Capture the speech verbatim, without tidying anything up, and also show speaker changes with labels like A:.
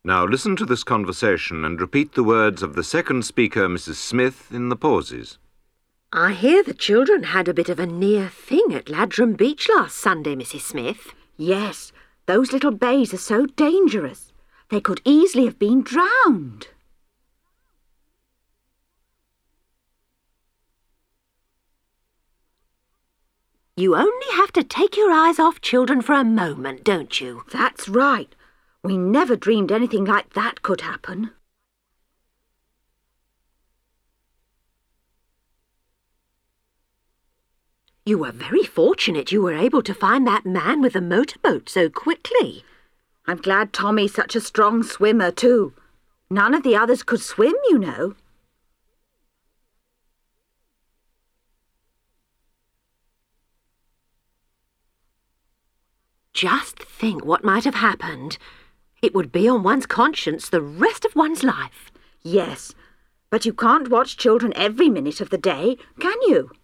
A: Now listen to this conversation and repeat the words of the second speaker, Missus Smith, in the pauses.
B: I hear the children had a bit of a near thing at Ladram Beach last Sunday, Missus Smith.
C: Yes, those little bays are so dangerous. They could easily have been drowned.
B: You only have to take your eyes off children for a moment, don't you?
C: That's right. We never dreamed anything like that could happen.
B: You were very fortunate you were able to find that man with the motorboat so quickly.
C: I'm glad Tommy's such a strong swimmer too. None of the others could swim, you know.
B: Just think what might have happened. It would be on one's conscience the rest of one's life.
C: Yes, but you can't watch children every minute of the day, can you?